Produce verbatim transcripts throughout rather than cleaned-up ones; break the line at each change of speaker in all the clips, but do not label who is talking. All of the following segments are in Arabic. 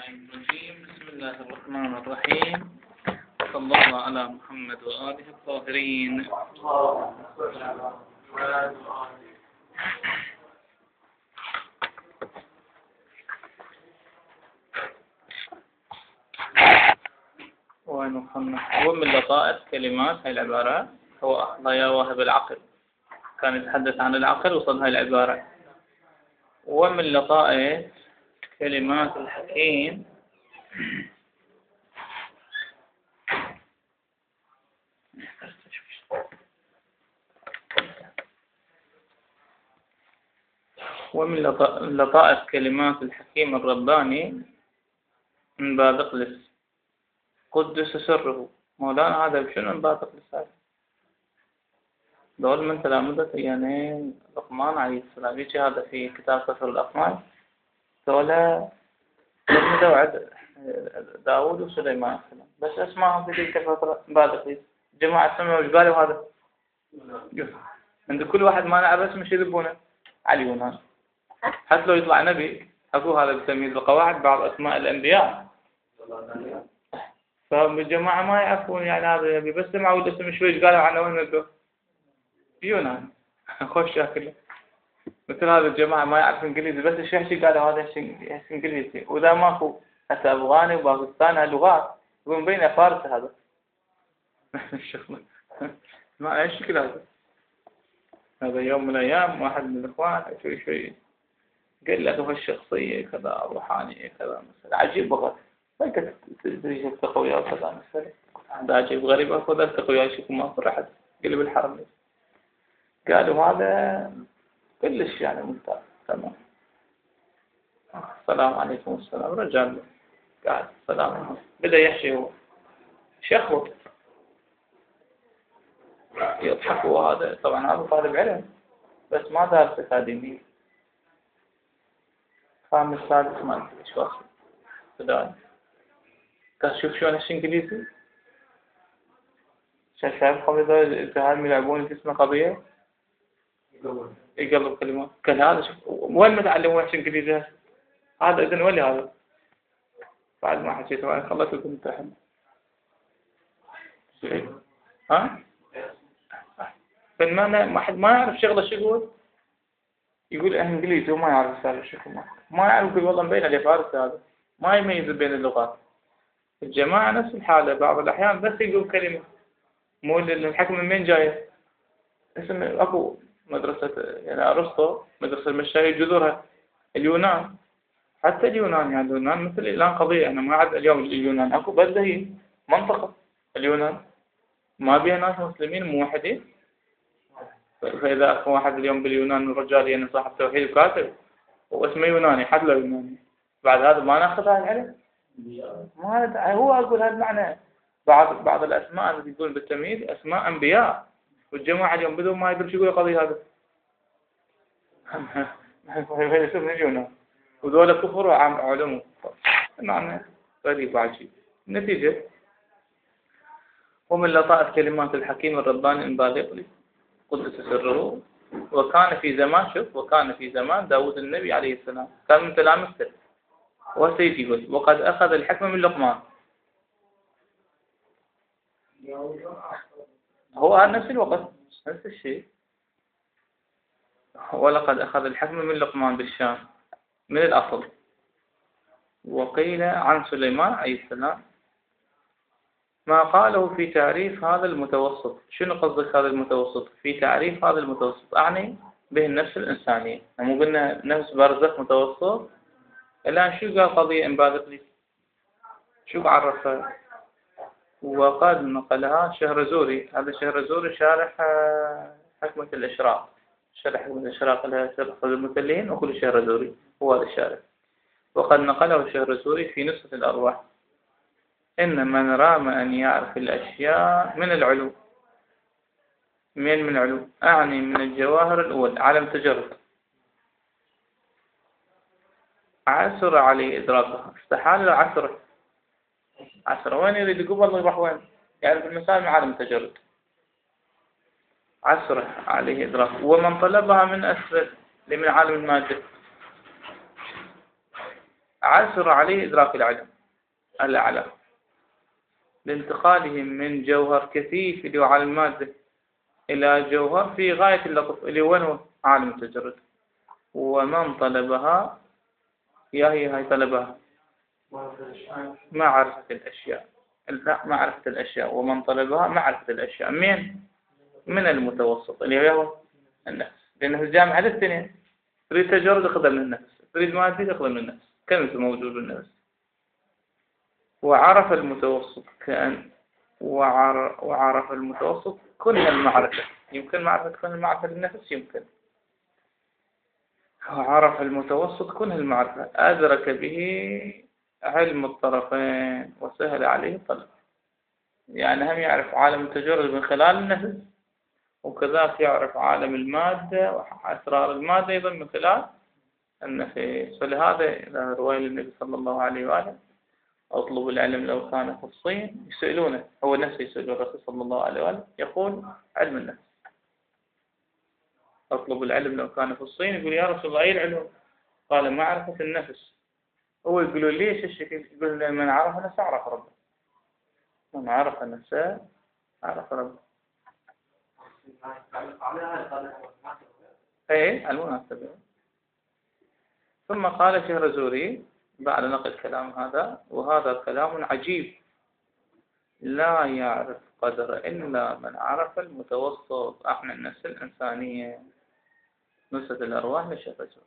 الشيطان الرجيم. بسم الله الرحمن الرحيم. صلى الله على محمد وآله الطاهرين. وين وصلنا؟ ومن لطائف كلمات هاي العبارة هو أخذ يا واهب العقل، كان يتحدث عن العقل وصل هاي العبارة. ومن لطائف كلمات الحكيم ومن لطائف كلمات الحكيم الرباني من باب اقلس قدس سره. مولانا هذا بشنو من باب اقلس؟ هذا دول من تلامذة يعني لقمان عليه السلام. يجي هذا في كتاب كسر الأقمار دولة تلمذة وعد داود وسليمان السلام، بس اسمائهم في تلك الفترة من باب اقلس. جماعة سمعوا وش قالوا هذا؟ عند كل واحد ما نعرف اسمه شو يذبونه على اليونان. حتى لو يطلع نبي أكو هذا بتمييز القواعد بعض أسماء الأنبياء، فالجماعة ما يعرفون يعني هذا النبي، بس سمعوا الاسم شوي قالوا عنه وين نبي يونان. خوش شاكله مثل هذا الجماعة ما يعرف إنجليزي، بس الشيء شيء قالوا هذا شيء إنجليزي، وإذا ماكو حتى أفغاني وباكستاني اللغات يقولون بين فارس هذا. ما أي شكل هذا. هذا يوم من الأيام واحد من الإخوان شوي شوي قال لك هو الشخصية كذا روحانية كذا مثلا عجيب بغض فكرة تدريج التقوية وكذا مثلا هذا عجيب غريب. أخذ التقوية يشوفوا ما في أحد قلب الحرم. قالوا هذا كلش يعني ممتاز تمام. السلام عليكم. السلام. رجال قاعد السلام عليكم بدأ يحشي هو شيخه يضحك. وهذا طبعا هذا طالب علم بس ما دارس أكاديمي خامس سادس ما أدري إيش واصل بداية. قال شوف شلون هالشي إنجليزي شايف شايف خمسة الجهال يلعبون في اسمه قضية يقلب كلمات. قال هذا شوف وين ما تعلموا هالشي إنجليزي هذا إذن ولي هذا. بعد ما حكيت معي خلصت الامتحان ها فما ما حد ما يعرف شغله شو يقول يقول انجليزي وما يعرف هذا شو ما يعرف. يقول والله مبين عليه فارس هذا ما يميز بين اللغات. الجماعة نفس الحالة بعض الأحيان بس يقول كلمة مو الحكم من وين جاية. اسم أكو مدرسة يعني أرسطو مدرسة المشاهير جذورها اليونان. حتى اليونان يعني اليونان مثل الآن قضية أنا ما عاد اليوم اليونان أكو بلدة هي منطقة اليونان ما بيها ناس مسلمين موحدين. فإذا أكو واحد اليوم باليونان الرجال يعني صاحب توحيد وكاتب واسمه يوناني حد له يوناني بعد هذا ما ناخذ هذا العلم. ما هو أقول هذا المعنى. بعض بعض الأسماء اللي يقول بالتمييز أسماء أنبياء والجماعة اليوم بدون ما يدري شو يقول قضية هذا. هذا اسمه اليونان وذولا كفر وعام علوم معنى غريب وعجيب. النتيجة ومن لطائف كلمات الحكيم الرباني من بالغ قدس سره. وكان في زمان شوف وكان في زمان داود النبي عليه السلام كان من تلامذته وسيد يقول وقد أخذ الحكمة من لقمان. هو نفس الوقت نفس الشيء. ولقد أخذ الحكمة من لقمان بالشام من الأصل. وقيل عن سليمان عليه السلام ما قاله في تعريف هذا المتوسط. شنو قصدك هذا المتوسط؟ في تعريف هذا المتوسط أعني به النفس الإنسانية. مو قلنا نفس برزخ متوسط. الآن شو قال قضية إن بالغ لي شو عرفها؟ وقد نقلها شهرزوري. هذا شهرزوري شارح حكمة الإشراق شرح حكمة الإشراق لها شرح المثلين وكل شهرزوري هو هذا الشارح. وقد نقله شهرزوري في نسخة الأرواح إن من رام أن يعرف الأشياء من العلوم من من علوم أعني من الجواهر الأول علم تجرد عسر عليه إدراكها. استحال له عسر عسر وين يريد يقول والله يروح وين يعني في المسائل من عالم تجرد عسر عليه إدراك. ومن طلبها من أسفل لمن عالم المادة عسر عليه إدراك العلم الأعلى لانتقالهم من جوهر كثيف اللي هو عالم المادة إلى جوهر في غاية اللطف اللي هو وين عالم التجرد. ومن طلبها يا هي هاي طلبها معرفة الأشياء، لا معرفة الأشياء، ومن طلبها معرفة الأشياء من من المتوسط اللي هو النفس، لأنه الجامع على الاثنين، تريد تجرد أخذ من النفس، تريد مادة أخذ من النفس، كلمة موجود بالنفس. وعرف المتوسط كأن وعر وعرف المتوسط كل المعرفة، يمكن معرفة كل المعرفة للنفس يمكن. وعرف المتوسط كل المعرفة أدرك به علم الطرفين وسهل عليه الطلب. يعني هم يعرف عالم التجرد من خلال النفس، وكذلك يعرف عالم المادة وأسرار المادة أيضا من خلال النفس. فلهذا رواية النبي صلى الله عليه وآله أطلب العلم لو كان في الصين، يسألونه هو نفسه يسأل الرسول صلى الله عليه وآله يقول علم النفس. أطلب العلم لو كان في الصين، يقول يا رسول الله أي العلوم؟ قال معرفة النفس. هو يقولوا ليش الشكل؟ يقول من عرف نفسه عرف ربه، من عرف نفسه عرف ربه. ايه المناسبة. ثم قال شهرزوري بعد نقل كلام هذا: وهذا كلام عجيب لا يعرف قدر إلا من عرف المتوسط. احنا النفس الإنسانية نسبة الأرواح لشهرزوري.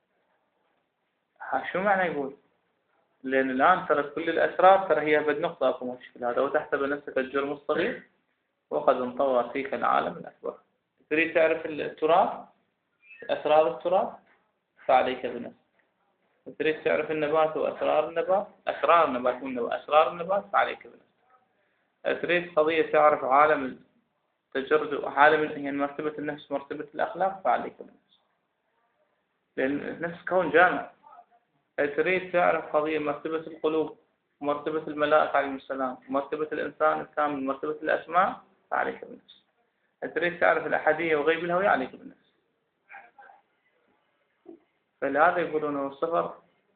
شو معنى يقول؟ لأن الآن ترى كل الأسرار ترى هي بد نقطة أكو مشكلة. هذا وتحسب نفسك الجرم الصغير وقد انطوى فيك العالم الأكبر. تريد تعرف التراث، أسرار التراث، فعليك بنفسك. تريد تعرف النبات وأسرار النبات، أسرار النبات والنبات أسرار النبات، فعليك بنفسك. تريد قضية تعرف عالم التجرد وعالم يعني مرتبة النفس مرتبة الأخلاق، فعليك بنفسك، لأن النفس كون جامع. تريد تعرف قضية مرتبة القلوب، مرتبة الملائكة عليهم السلام، مرتبة الإنسان الكامل، مرتبة الأسماء، فعليك بالنفس. تريد تعرف الأحدية وغيب الهوية، عليك بالنفس. فلهذا يقولون السفر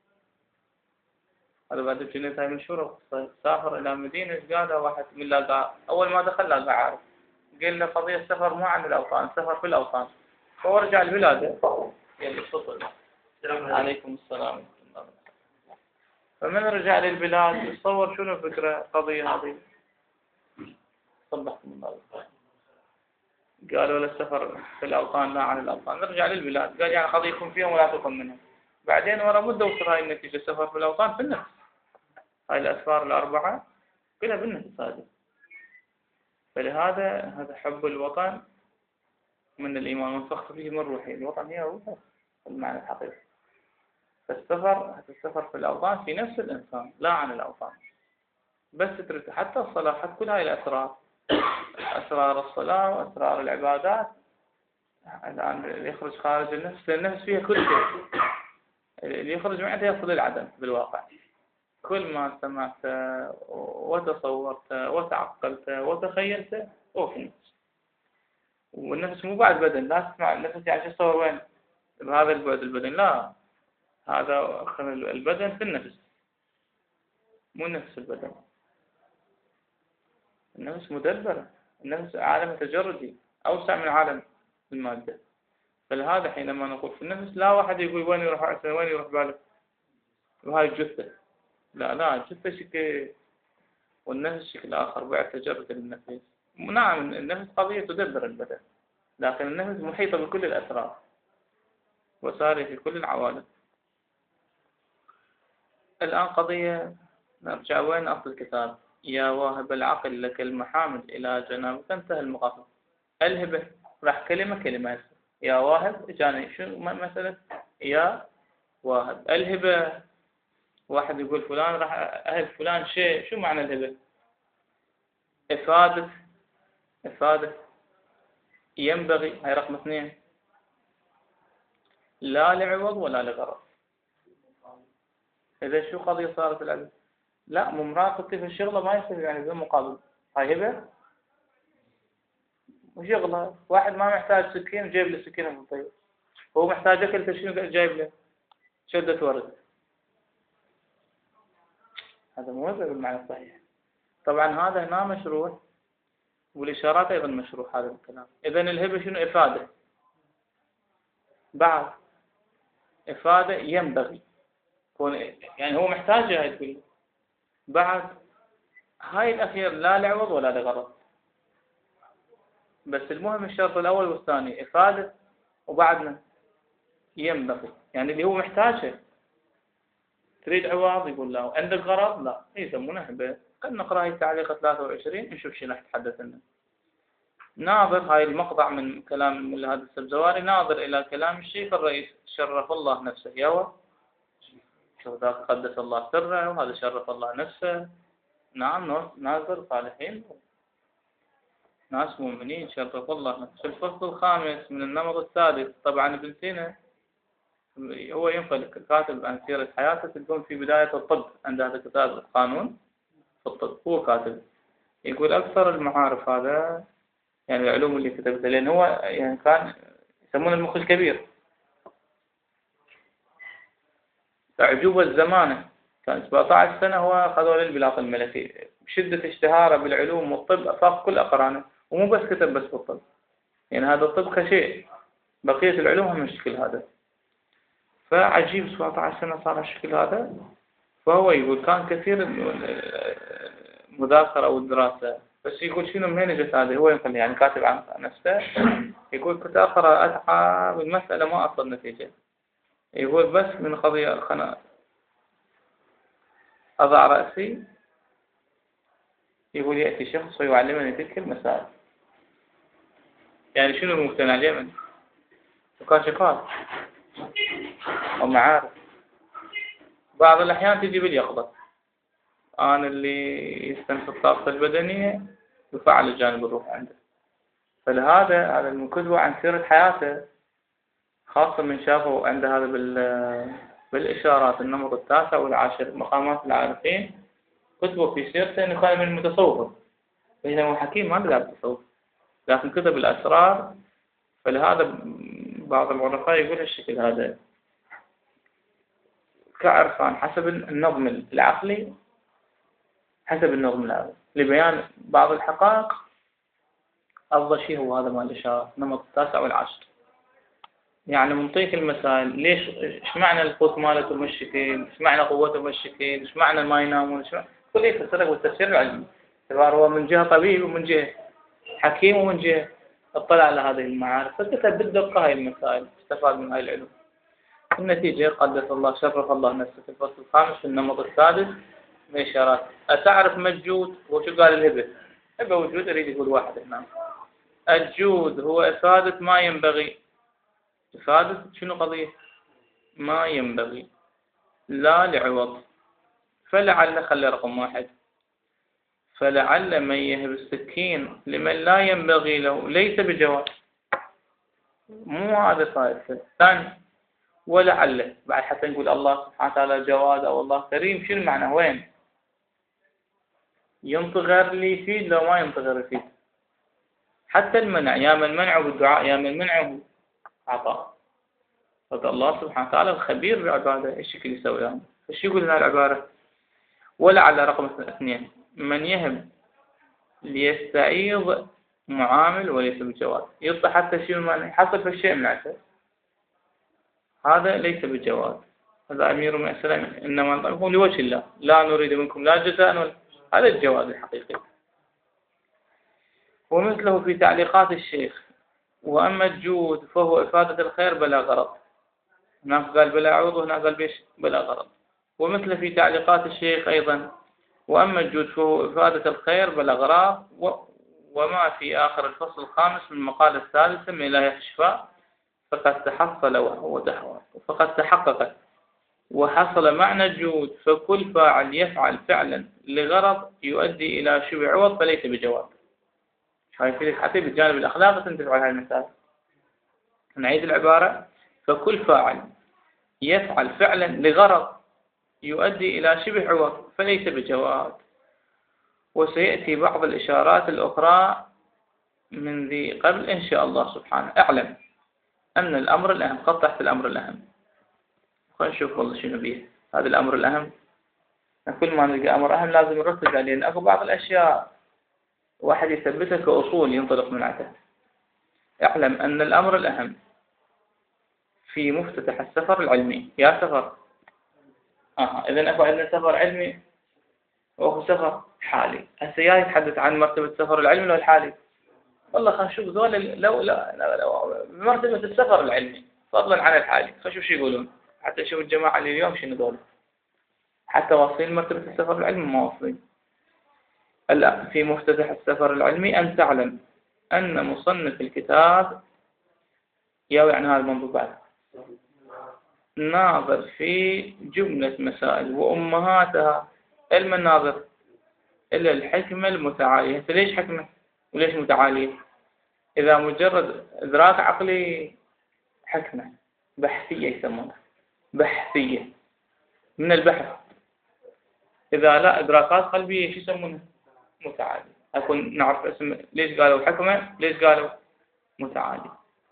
هذا بعد الجنة هاي مشهورة، سافر إلى مدينة قال واحد من لاقى أول ما دخل لاقى عارف، قال له قضية السفر مو عن الأوطان، سفر في الأوطان. فهو رجع البلاد يلي الصوت. عليكم السلام. فمن رجع للبلاد تصور شنو الفكرة قضية هذه. صبحكم الله. قالوا للسفر في الأوطان لا عن الأوطان، نرجع للبلاد. قال يعني قضية يكون فيهم ولا تكون منهم. بعدين ورا مدة وصل هاي النتيجة، السفر في الأوطان في النفس. هاي الأسفار الأربعة كلها بالنفس هذه. فلهذا هذا حب الوطن من الإيمان والفخر فيه من روحه. الوطن هي روحه المعنى الحقيقي. فالسفر السفر في الأوطان في نفس الإنسان لا عن الأوطان. بس تريد حتى الصلاة، حتى كل هاي الأسرار، أسرار الصلاة وأسرار العبادات الآن اللي يخرج خارج النفس، لأن النفس فيها كل شيء. اللي يخرج من عندها يصل العدم بالواقع. كل ما سمعت وتصورت وتعقلت وتخيلت هو في النفس. والنفس مو بعد بدن، لا تسمع النفس يعني شو تصور وين بهذا البعد البدن، لا، هذا البدن في النفس مو نفس البدن. النفس مدبرة، النفس عالم تجردي أوسع من عالم المادة. فلهذا حينما نقول في النفس لا واحد يقول وين يروح عسى وين يروح بالك وهاي الجثة، لا لا الجثة شكل والنفس شكل آخر بعد تجرد النفس. نعم النفس قضية تدبر البدن، لكن النفس محيطة بكل الأسرار وساري في كل العوالم. الآن قضية نرجع وين أصل الكتاب. يا واهب العقل لك المحامد إلى جنابك انتهى المقام. الهبة راح كلمة كلمة. يا واهب جاني شو مثلا يا واهب. الهبة واحد يقول فلان راح أهب فلان شيء، شو معنى الهبة؟ إفادة، إفادة ينبغي، هاي رقم اثنين، لا لعوض ولا لغرض. إذا شو قضية صارت العلم؟ لا ممراقبتي في الشغلة ما يصير يعني بدون مقابل. هاي هبة وشغلة. واحد ما محتاج سكين جايب له سكينة من الطيب، هو محتاج أكل تشين جايب له شدة ورد. هذا موزع بالمعنى الصحيح. طبعا هذا هنا مشروع، والإشارات أيضا مشروع هذا الكلام. إذن الهبة شنو؟ إفادة، بعد إفادة ينبغي، يعني هو محتاجة هاي تقول. بعد هاي الأخير لا لعوض ولا لغرض، بس المهم الشرط الأول والثاني إفادة، وبعدنا ينبغي، يعني اللي هو محتاجه. تريد عوض يقول لا، عندك غرض لا، يسمونه هبة. خلينا نقرأ هاي التعليق ثلاثة وعشرين نشوف شو راح يتحدث عنه. ناظر هاي المقطع من كلام من هذا السبزواري، ناظر إلى كلام الشيخ الرئيس شرف الله نفسه. يوا شوف ذاك قدس الله سره، وهذا شرف الله نفسه. نعم ناظر صالحين ناس مؤمنين شرف الله نفسه. في الفصل الخامس من النمط السادس، طبعا ابن سينا هو ينقل كاتب عن سيرة حياته، تلقون في بداية الطب عند هذا الكتاب القانون في الطب، هو كاتب يقول أكثر المعارف هذا، يعني العلوم اللي كتبتها، لأن هو يعني كان يسمونه المخ الكبير، أعجوبة الزمانة، كان سبعة عشر سنة هو أخذوا للبلاط الملكي، بشدة اشتهاره بالعلوم والطب أفاق كل أقرانه، ومو بس كتب بس بالطب، يعني هذا الطب كشيء، بقية العلوم هم الشكل هذا. فعجيب سبعة عشر سنة صار الشكل هذا. فهو يقول كان كثير المذاكرة والدراسة، بس يقول شنو منين اجت هذه، هو ينقل يعني كاتب عن نفسه، يقول كنت أقرأ أتعب المسألة ما أصل نتيجة، يقول بس من قضية خنا أضع رأسي، يقول يأتي شخص ويعلمني تلك المسائل. يعني شنو المقتنع اليمن؟ مكاشفات أو معارف. بعض الأحيان تجي باليقظة، أنا اللي يستنفذ الطاقة البدنية يفعل الجانب الروحي عنده. فلهذا هذا من كتبه عن سيرة حياته، خاصة من شافه عنده هذا بال بالإشارات النمط التاسع والعاشر مقامات العارفين، كتبه في سيرته إنه كان من المتصوف، بينما حكيم ما بلعب تصوف لكن كتب الأسرار. فلهذا بعض العرفاء يقول الشكل هذا كعرفان حسب النظم العقلي، حسب النظم العقلي لبيان بعض الحقائق. أفضل شيء هو هذا مال الإشارات النمط التاسع والعاشر، يعني منطيك المسائل. ليش إيش معنى القوت مالته مشكل، إيش معنى قوته مشكل، إيش معنى ما ينامون، إيش معنى كل يفسره بالتفسير العلمي. اعتبار هو من جهة طبيب ومن جهة حكيم ومن جهة اطلع على هذه المعارف، فكتب بالدقة هاي المسائل، استفاد من هاي العلوم. النتيجة قدس الله شرف الله نفسه في الفصل الخامس في النمط السادس من الإشارات. أتعرف ما الجود؟ هو شو قال الهبة؟ هبة وجود أريد يقول واحد هنا. الجود هو إفادة ما ينبغي. إفادة شنو قضية؟ ما ينبغي لا لعوض. فلعل خلي رقم واحد، فلعل من يهب السكين لمن لا ينبغي له ليس بجواز. مو هذا صاير. ثاني ولعله، بعد حتى نقول الله سبحانه وتعالى جواد أو الله كريم، شو المعنى؟ وين ينطغر لي يفيد لو ما ينطغر يفيد. حتى المنع، يا من منعه بالدعاء يا من منعه عطاء. فقال الله سبحانه وتعالى الخبير بعباده، ايش شكل يسوي يعني؟ ايش يقول هنا العبارة؟ ولعل رقم اثنين من يهب ليستعيض معامل وليس بجواز. يطلع حتى شيء ما يحصل في الشيء من عسل، هذا ليس بجواز. هذا أمير من السلام إنما نطلقه لوجه الله لا نريد منكم لا جزاء ولا. هذا الجواز الحقيقي. ومثله في تعليقات الشيخ: وأما الجود فهو إفادة الخير بلا غرض. هناك قال بلا عوض وهنا قال بيش بلا غرض. ومثل في تعليقات الشيخ أيضا: وأما الجود فهو إفادة الخير بلا غرض. وما في آخر الفصل الخامس من المقالة الثالثة من إله الشفاء فقد تحصل وهو دحوة فقد تحقق وحصل معنى الجود. فكل فاعل يفعل فعلا لغرض يؤدي إلى شبه عوض فليس بجواب. هاي في حتى بالجانب الأخلاقي تنتبه على هالمثال. نعيد العبارة: فكل فاعل يفعل فعلا لغرض يؤدي إلى شبه عوض فليس بجواد. وسيأتي بعض الإشارات الأخرى من ذي قبل إن شاء الله سبحانه. أعلم أن الأمر الأهم، خط تحت الأمر الأهم، خلينا نشوف والله شنو بيه هذا الأمر الأهم. كل ما نلقى أمر أهم لازم نركز عليه، لأن أكو بعض الأشياء واحد يثبتها كأصول ينطلق من عتها. اعلم أن الأمر الأهم في مفتتح السفر العلمي، يا سفر آه. إذن أكو عندنا سفر علمي وأكو سفر حالي. هسه يا يتحدث عن مرتبة السفر العلمي ولا الحالي؟ والله خلينا نشوف ذول لو لا لا لو بمرتبة السفر العلمي فضلا عن الحالي، خلينا نشوف شو يقولون حتى نشوف الجماعة اللي اليوم شنو ذول حتى واصلين مرتبة السفر العلمي ما واصلين. الآن في مفتتح السفر العلمي أن تعلم أن مصنف الكتاب ياوي عن هذا الموضوع بعد ناظر في جملة مسائل وأمهاتها. علم الناظر إلا الحكمة المتعالية. ليش حكمة وليش متعالية؟ إذا مجرد إدراك عقلي حكمة بحثية يسمونها، بحثية من البحث. إذا لا إدراكات قلبية شو يسمونها؟ متعالية. أكون نعرف اسم ليش قالوا حكمة ليش قالوا متعالي.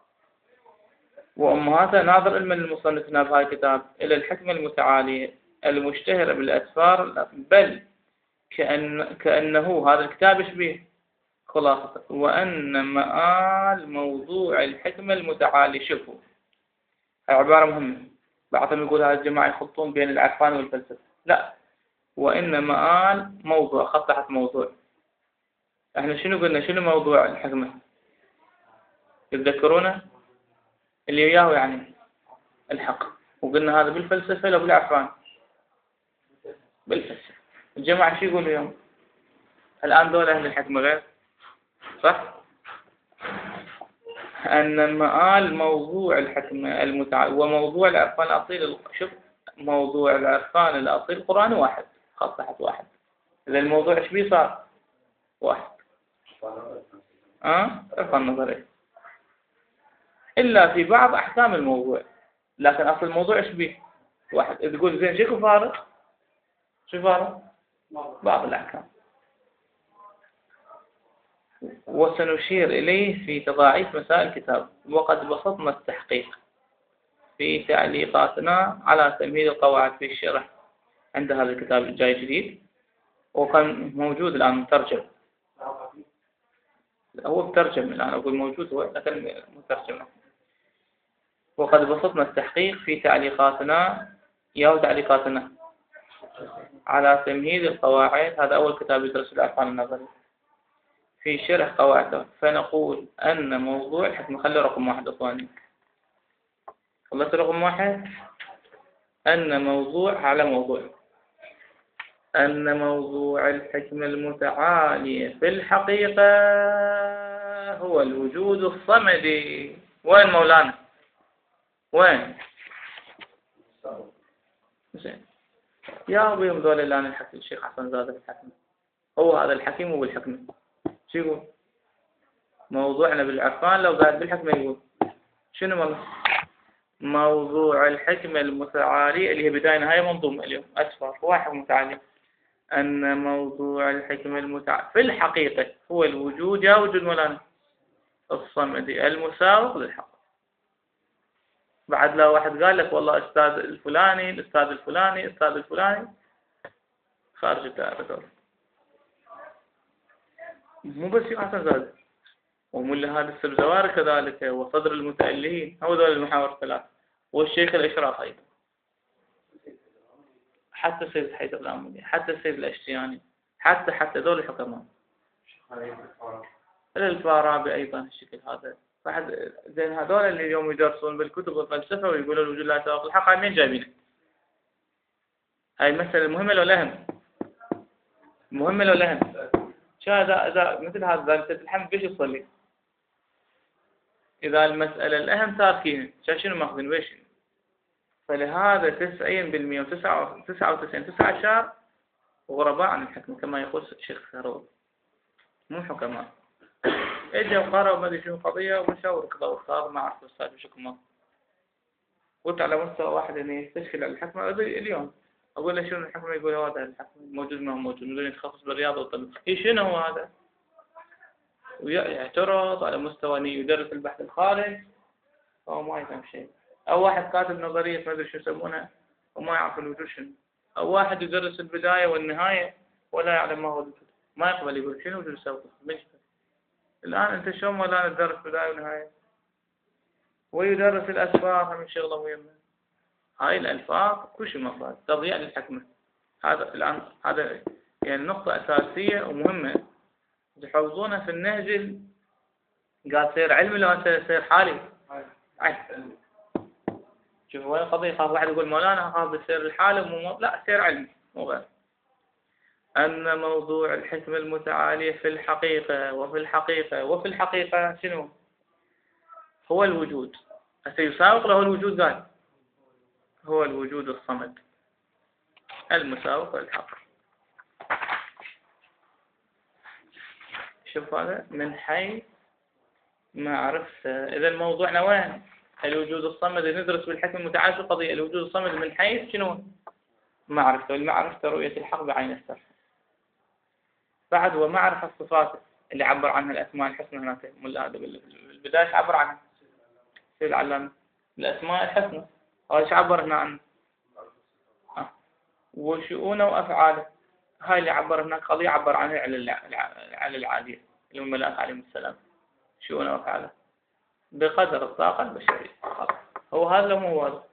وأمهاتها ناظر علم المصنف بهذا الكتاب إلى الحكمة المتعالية المشتهرة بالأسفار، بل كأن كأنه هذا الكتاب يشبه خلاصة وأن مآل موضوع الحكمة المتعالي. شوفوا عبارة مهمة، بعضهم يقول هذا الجماعة يخلطون بين العرفان والفلسفة. لا، وإن مآل موضوع خط تحت موضوع. احنا شنو قلنا شنو موضوع الحكمة؟ تتذكرونه اللي وياه يعني الحق، وقلنا هذا بالفلسفة لو بالعرفان؟ بالفلسفة. الجماعة شو يقولوا اليوم؟ الآن دول أهل الحكمة غير صح؟ أن مآل موضوع الحكمة المتعالي وموضوع العرفان الأصيل. شوف موضوع العرفان الأصيل القرآن واحد خط تحت واحد. إذا الموضوع إيش بيه صار؟ واحد. أه؟ عرفان نظري إلا في بعض أحكام الموضوع، لكن أصل الموضوع إيش بيه؟ واحد. إذا تقول زين شكو فارق؟ شو فارق؟ بعض الأحكام. وسنشير إليه في تضاعيف مسائل الكتاب، وقد بسطنا التحقيق في تعليقاتنا على تمهيد القواعد في الشرح عند هذا الكتاب الجاي جديد، وكان موجود الآن مترجم. هو مترجم الآن، أقول موجود هو لكن مترجم. وقد بسطنا التحقيق في تعليقاتنا يا تعليقاتنا على تمهيد القواعد. هذا أول كتاب يدرس العرفان النظري في شرح قواعده. فنقول أن موضوع الحكمة، خلي رقم واحد أخواني، خلصت رقم واحد، أن موضوع على موضوع أن موضوع الحكمة المتعالية في الحقيقة هو الوجود الصمدي. وين مولانا؟ وين؟ زين يا أبي ذول اللي أنا الحكي الشيخ حسن زاد الحكمة هو هذا الحكيم وبالحكمة. شو يقول؟ موضوعنا بالعرفان لو قاعد بالحكمة يقول شنو والله؟ موضوع الحكمة المتعالية اللي هي بداية نهاية منظومة اليوم أسفار واحد متعالي. أن موضوع الحكمة المتعالية في الحقيقة هو الوجود يا وجود مولانا الصمدي المساوق للحق. بعد لا واحد قال لك والله أستاذ الفلاني الأستاذ الفلاني الأستاذ الفلاني خارج الدائرة، مو بس في حسن زاد وملا هذا السبزواري كذلك وصدر المتألهين، هو ذول المحاور الثلاث، والشيخ الإشراق أيضا، حتى السيد حيدر الأمولي، حتى السيد الأشتياني، حتى حتى ذول الحكماء الفارابي أيضا الشكل هذا. بعد زين هذول اللي اليوم يدرسون بالكتب والفلسفة ويقولون الوجود لا يساوي الحق، هاي مين جايبينه؟ هاي المسألة المهمة لو لهم؟ مهمة لو لهم؟ شو هذا إذا مثل هذا ذلك الحمد بيش يصلي؟ إذا المسألة الأهم تاركين شنو ماخذين ويش؟ فلهذا تسعين بالمئة وتسعة تسعة وتسعين تسعة عشر غرباء عن الحكم كما يقول الشيخ ثروت، مو حكماء. اجى وقرأوا ما ادري شنو قضية ومشاور كذا وصار ما اعرف استاذ شو كمان. قلت على مستوى واحد اني يستشكل على الحكمة اليوم اقول له شنو الحكمة يقول هذا الحكم موجود ما هو موجود بدون يتخصص بالرياضة والطب. اي شنو هو هذا؟ ويعترض على مستوى انه يدرس البحث الخارج او ما يفهم شيء، او واحد كاتب نظرية ما ادري شو يسمونها وما يعرف الوجود شنو. أو واحد يدرس البداية والنهاية ولا يعلم ما هو الوجود، ما يقبل، يقول شنو وجود يساوي القسم. الآن أنت شلون مولانا تدرس بداية ونهاية ويدرس الأسفار من شغله مهمة؟ هاي الألفاظ كل شيء مفاد تضيع للحكمة. هذا الآن هذا يعني نقطة أساسية ومهمة تحفظونها في النهج. قال سير علمي لو سير حالي. علم. شوف وين القضية. خاف واحد يقول مولانا خاف بالسير الحالي ومو لا، سير علمي مو غير. أن موضوع الحكمة المتعالية في الحقيقة وفي الحقيقة وفي الحقيقة شنو؟ هو الوجود. سيساوق له الوجود. قال هو الوجود الصمد المساوق للحق. شوف هذا من حيث ما عرفت. إذا موضوعنا وين؟ الوجود الصمد. ندرس بالحكم المتعالي القضية الوجود الصمد من حيث شنو؟ معرفة. والمعرفة رؤية الحق بعين السر. بعد ومعرفة الصفات اللي عبر عنها الأسماء الحسنى. هناك ملا هذا بالبداية عبر عنها سيد العلامة الأسماء الحسنى. هذا ايش عبر هنا عنه؟ آه. وشؤونه وأفعاله هاي اللي عبر هناك قضية عبر عنها على العادية اللي هم الملائكة عليهم السلام. شؤونه وأفعاله بقدر الطاقة البشرية. هو هذا لو مو هو هذا.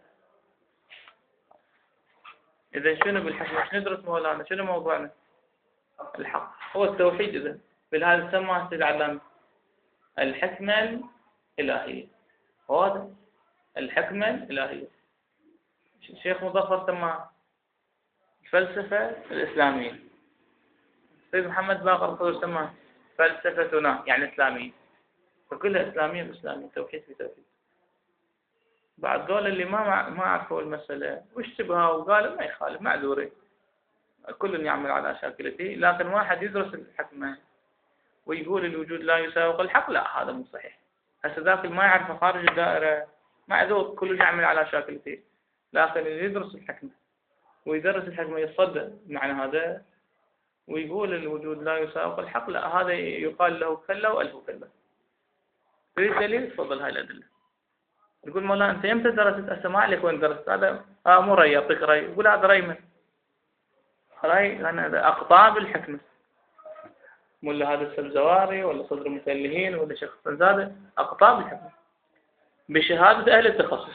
إذا شنو بالحكمة؟ ايش ندرس مولانا؟ شنو موضوعنا؟ الحق هو التوحيد. إذا بالهذا سماه سيد العلامة الحكمة الإلهية. هذا الحكمة الإلهية. الشيخ مظفر سماه الفلسفة الإسلامية. سيد محمد باقر الخضر سماه فلسفتنا يعني إسلامية. فكلها إسلامية بإسلامية. توحيد في توحيد. بعد دول اللي ما ما عرفوا المسألة واشتبهوا وقالوا ما يخالف معذورين، كل يعمل على شاكلته. لكن واحد يدرس الحكمة ويقول الوجود لا يساوق الحق، لا هذا مو صحيح. هسه ذاك اللي ما يعرفه خارج الدائرة معذور، كل يعمل على شاكلته. لكن اللي يدرس الحكمة ويدرس الحكمة يصدق معنى هذا ويقول الوجود لا يساوق الحق، لا هذا يقال له كلا وألف كلا. تريد دليل؟ تفضل هاي الأدلة. يقول مولانا أنت يمتى درست؟ أسمع لك وين درست؟ هذا آه مو رأي، يعطيك رأي. يقول هذا رأي من؟ رأي أنا أقطاب الحكمة. ولا هذا السبزواري ولا صدر المسلهين ولا شيخ زاده أقطاب الحكمة بشهادة أهل التخصص.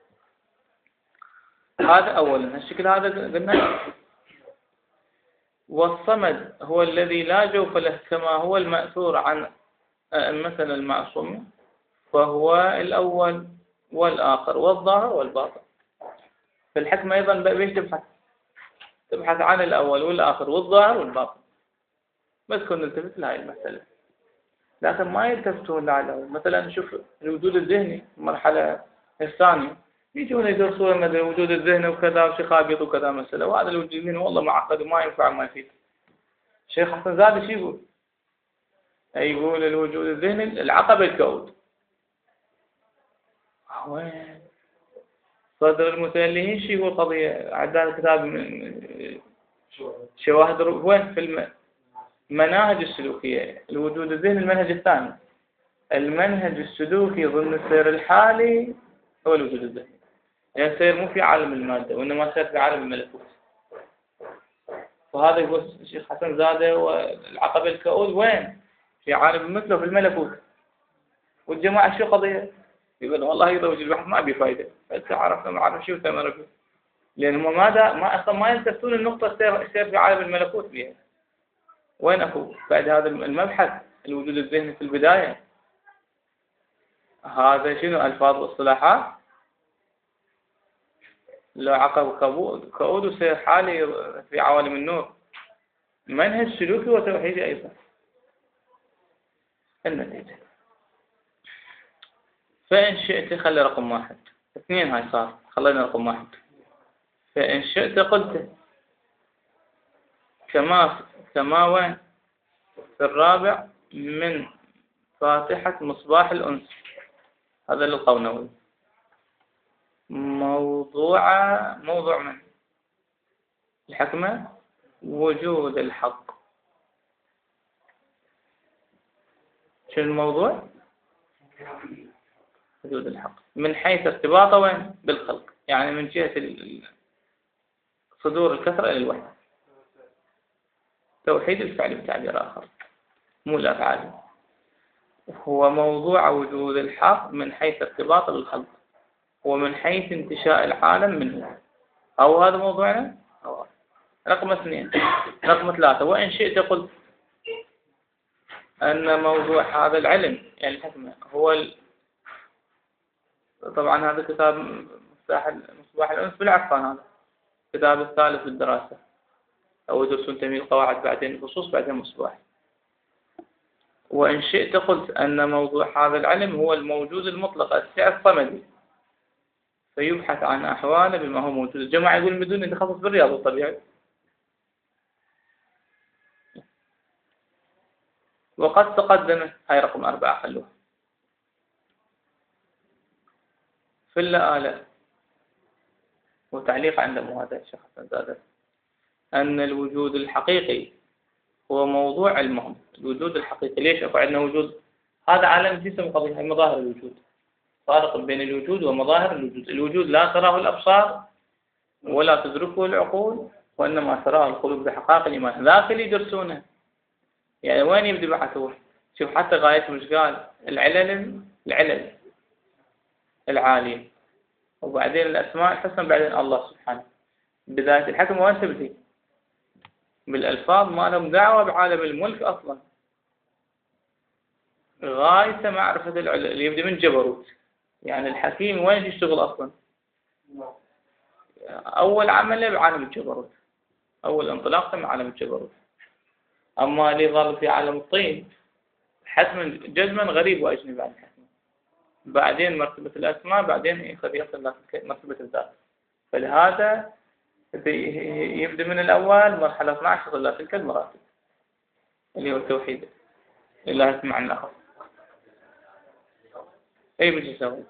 هذا أولا. الشكل هذا قلنا. والصمد هو الذي لا جوف له كما هو المأثور عن أئمتنا المعصومين، فهو الأول والآخر والظاهر والباطن. في الحكمة أيضا بيش تبحث تبحث عن الأول والآخر والظاهر والباطن. بس كنا نلتفت لهذه المسألة. لكن ما يلتفتون لها. مثلا نشوف الوجود الذهني المرحلة الثانية يجون يدرسون مثلا الوجود الذهني وكذا وشخابيط وكذا مسألة، وهذا الوجود الذهني والله معقد وما ينفع وما يفيد. الشيخ حسن زاد شو يقول؟ يقول الوجود الذهني العقبة الكؤود. وين؟ صدر المتألهين شو يقول قضية عدال كتاب من شواهد وين في المناهج السلوكية. الوجود الذهني المنهج الثاني. المنهج السلوكي ضمن السير الحالي هو الوجود الذهني. يعني السير مو في عالم المادة وإنما سير في عالم الملكوت. وهذا يقول الشيخ حسن زاده والعقبة الكؤود وين؟ في عالم مثله في الملكوت. والجماعة شو قضية؟ يقول والله إذا وجد الواحد ما بفايدة. بس عرفنا ما عرف شو ثمرة فيه. لأن هم ماذا ما أصلا ما يلتفتون النقطة السير السير في عالم الملكوت بها. وين أكو بعد هذا المبحث الوجود الذهني في البداية؟ هذا شنو ألفاظ واصطلاحات؟ لو عقب كؤود وسير حالي في عوالم النور. منهج سلوكي وتوحيدي أيضا. النتيجة فإن شئت خلي رقم واحد. اثنين هاي صار خلينا رقم واحد. فإن شئت قلت كما كما وين في الرابع من فاتحة مصباح الأنس. هذا للقونوي. موضوع موضوع من الحكمة وجود الحق. شو الموضوع؟ وجود الحق من حيث ارتباطه وين بالخلق. يعني من جهة صدور الكثرة إلى الوحدة. توحيد الفعل بتعبير آخر مو الأفعال، هو موضوع وجود الحق من حيث ارتباطه بالخلق ومن حيث انتشاء العالم منه. أو هذا موضوعنا. أو رقم اثنين. رقم ثلاثة، وإن شئت قلت أن موضوع هذا العلم يعني الحكمة هو ال... طبعا هذا كتاب مفتاح مصباح الأنس بالعرفان، هذا الكتاب الثالث بالدراسة، أو درس تمييز القواعد بعدين الخصوص بعدين مصباح. وإن شئت قلت أن موضوع هذا العلم هو الموجود المطلق السعة الصمدي، فيبحث عن أحواله بما هو موجود. الجماعة يقول بدون يتخصص بالرياضة الطبيعي. وقد تقدم هاي رقم أربعة خلوها في اللآلة وتعليق عند هذا الشيخ حسن زادة أن الوجود الحقيقي هو موضوع علمهم. الوجود الحقيقي ليش أكو عندنا وجود؟ هذا عالم جسم قضية، هي مظاهر الوجود، فارق بين الوجود ومظاهر الوجود. الوجود لا تراه الأبصار ولا تدركه العقول، وإنما تراه القلوب بحقائق الإيمان. ذاك اللي يدرسونه يعني وين يبدي بحثه؟ شوف حتى غاية مش قال العلل العلل العالية، وبعدين الأسماء الحسنى، بعدين الله سبحانه. بداية الحكم وين تبدي؟ بالألفاظ، ما لهم دعوة بعالم الملك أصلا. غاية معرفة العلل اللي يبدي من جبروت. يعني الحكيم وين يشتغل أصلا؟ أول عمله بعالم الجبروت، أول انطلاقه من عالم الجبروت. أما اللي ظل في عالم الطين حتما جزما غريب وأجنبي عن الحكم، بعدين مرتبة الأسماء، بعدين يصل يصل مرتبة الذات. فلهذا يبدأ من الأول مرحلة اثني عشر إلى تلك المراتب اللي هو التوحيد الله يسمع الآخر. أي بيجي يسوي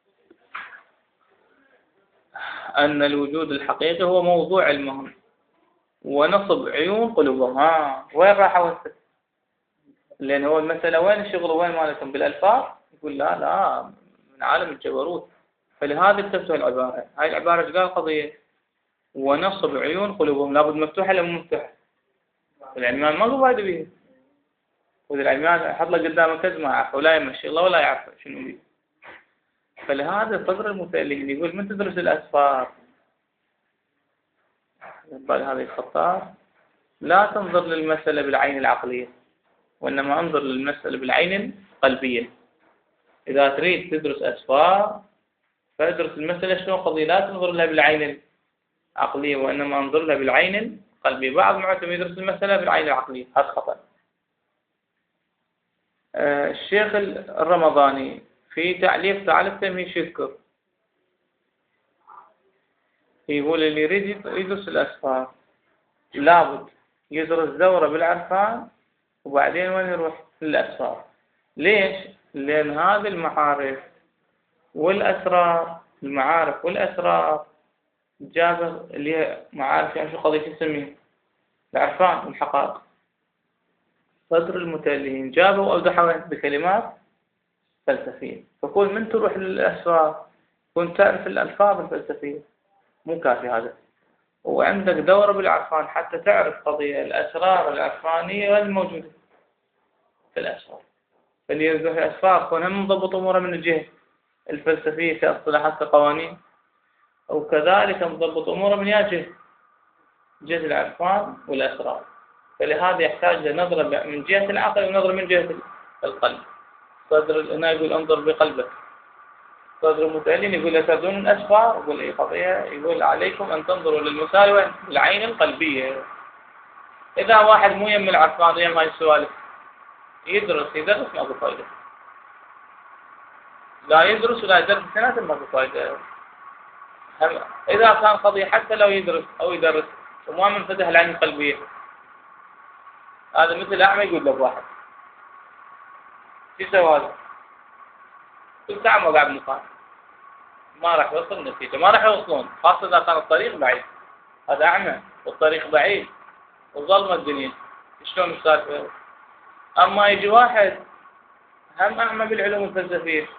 أن الوجود الحقيقي هو موضوع علمهم ونصب عيون قلوبهم. ها وين راح أوصل؟ لأن هو المسألة وين الشغل وين مالتهم بالألفاظ؟ يقول لا لا من عالم الجبروت. فلهذا اكتبتوا العبارة. هاي العبارة ايش قال قضية؟ ونصب عيون قلوبهم، لابد مفتوحة ولا مو مفتوحة؟ العميان ما هو فايدة به، وإذا العميان حط له قدامه كذا ما يعرف ولا يمشي الله ولا يعرف شنو يريد. فلهذا صدر المتألين يقول من تدرس الأسفار قال هذه الخطار لا تنظر للمسألة بالعين العقلية، وإنما انظر للمسألة بالعين القلبية. إذا تريد تدرس أسفار فادرس المسألة شنو قضية، لا تنظر لها بالعين العقلية وإنما انظر لها بالعين القلبية. بعض معتم يدرس المسألة بالعين العقلية، هذا خطأ. آه الشيخ الرمضاني في تعليق تعالى التمهيد يذكر يقول اللي يريد يدرس الأسفار لابد يدرس دورة بالعرفان وبعدين وين يروح للأسفار. ليش؟ لأن هذه المعارف والأسرار، المعارف والأسرار جابر اللي هي معارف يعني شو قضية تسميه العرفان والحقائق. صدر المتألهين جابوا أوضحوا بكلمات فلسفية. فكل من تروح للأسفار كنت تعرف الألفاظ الفلسفية مو كافي هذا، وعندك دورة بالعرفان حتى تعرف قضية الأسرار العرفانية الموجودة في الأسفار. فاللي يرجع في الأسفار كون هم مضبط أموره من الجهة الفلسفية كاصطلاحات كقوانين، وكذلك مضبط أموره من جهة جهة العرفان والأسرار. فلهذا يحتاج لنظرة من جهة العقل ونظرة من جهة القلب. صدر هنا يقول انظر بقلبك. صدر المتألين يقول لا تردون الأسفار، يقول أي قضية يقول عليكم أن تنظروا للمسائل بالعين القلبية. إذا واحد مو يم العرفان ويم هاي السوالف يدرس يدرس ما بفايدة، لا يدرس ولا يدرس سنة ما بفايدة. إذا كان قضية حتى لو يدرس أو يدرس وما منفتح العين القلبية، هذا مثل أعمى يقول له واحد شو يسوي هذا؟ كل ساعة ما قاعد مقام ما راح يوصل النتيجة، ما راح يوصلون، خاصة إذا كان الطريق بعيد. هذا أعمى والطريق بعيد وظلمة الدنيا، شلون السالفة؟ أما يجي واحد هم أعمى بالعلوم الفلسفية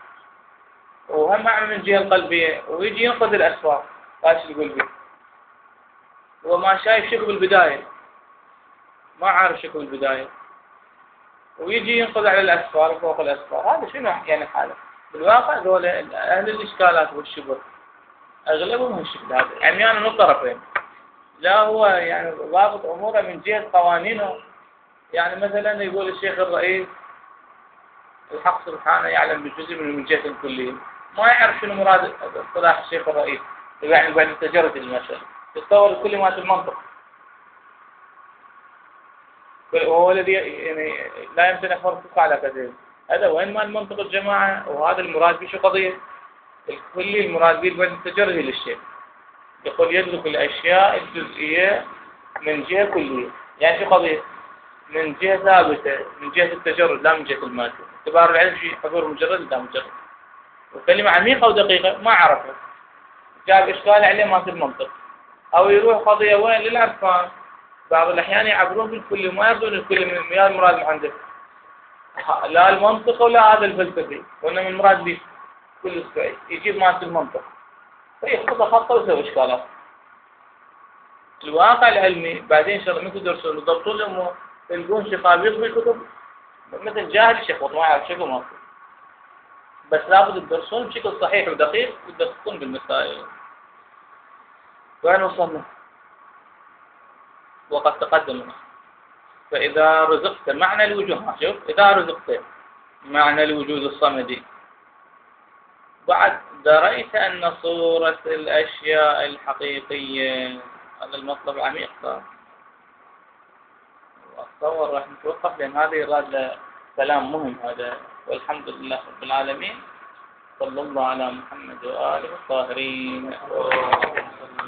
وهم أعمى من الجهة القلبية ويجي ينقذ الأسفار، ايش يقول به؟ هو ما شايف شكو بالبداية، ما عارف شكو بالبداية، ويجي ينقض على الأسفار فوق الأسفار. هذا شنو يعني حاله؟ بالواقع ذول أهل الإشكالات والشبه أغلبهم هالشكل هذا، عميان من الطرفين. لا هو يعني ضابط أموره من جهة قوانينه. يعني مثلا يقول الشيخ الرئيس الحق سبحانه يعلم بالجزء من الجهة الكلية، ما يعرف شنو مراد اصطلاح الشيخ الرئيس، يعني بعد التجرد المثل يتصور كل ما في المنطق، وهو الذي يعني لا يمكن أن يفرق على كذلك. هذا وين ما المنطق الجماعة، وهذا المراد به شو قضية الكلي، المراد به بعد التجرد للشيء. يقول يدرك الأشياء الجزئية من جهة كلية، يعني شو قضية؟ من جهة ثابتة، من جهة التجرد لا من جهة المادة. اعتبار العلم شيء حضور مجرد لا مجرد. وكلمة عميقة ودقيقة ما عرفها، جاب إشكال عليه ما في المنطق، أو يروح قضية وين للعرفان. بعض الأحيان يعبرون بالكل وما يرضون الكل من يا المراد من عنده، لا المنطق ولا هذا الفلسفي، وإنما المراد به كل شيء يجيب ما في المنطق فيخبط خطة ويسوي إشكالات. الواقع العلمي بعدين إن شاء الله من تدرسون وتضبطون الأمور تلقون شخابيط بالكتب مثل جاهل يشخبط ما يعرف شكله ما فيه. بس لابد تدرسون بشكل صحيح ودقيق وتدققون بالمسائل. وين وصلنا؟ وقد تقدمنا. فإذا رزقت معنى الوجود، شوف إذا رزقت معنى الوجود الصمدي بعد دريت أن صورة الأشياء الحقيقية، هذا المطلب عميق صار. أتصور راح نتوقف لأن هذا يراد له كلام مهم هذا. والحمد لله رب العالمين، صلى الله على محمد وآله الطاهرين.